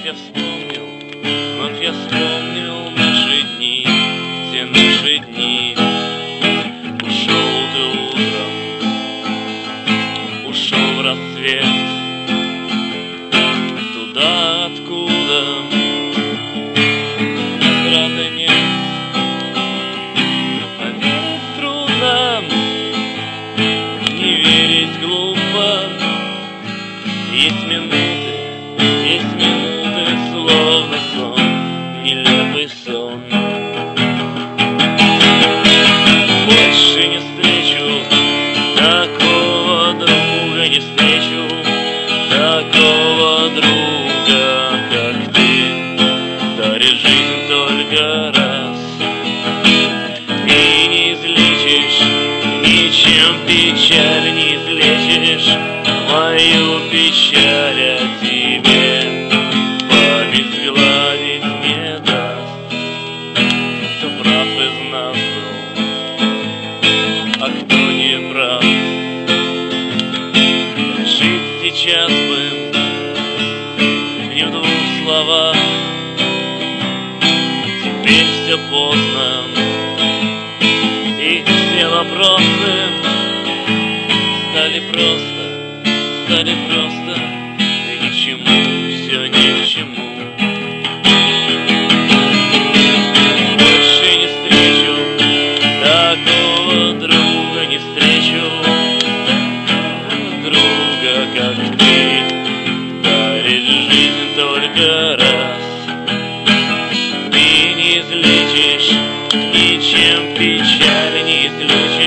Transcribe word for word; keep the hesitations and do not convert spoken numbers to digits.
я вспомнил, вновь я вспомнил наши дни, все наши дни. Ушел ты утром, ушел в рассвет, туда, откуда возврата нет. Поверить трудно, не верить глупо. Есть минуты, есть минуты, словно сон, нелепый сон. Больше не встречу такого друга, не встречу такого друга, как ты. Даришь жизнь только раз, и не излечишь ничем печаль, не излечишь мою печаль, а тебе обезгладить не даст. Кто прав из нас был, а кто не прав, решить сейчас бы не в двух словах. Теперь все поздно, и все вопросы стали просто, стали просто ни к чему, все ни к чему. Больше не встречу такого друга, не встречу друга, как ты. Даришь жизнь только раз, ты не излечишь ничем печаль, не излечишь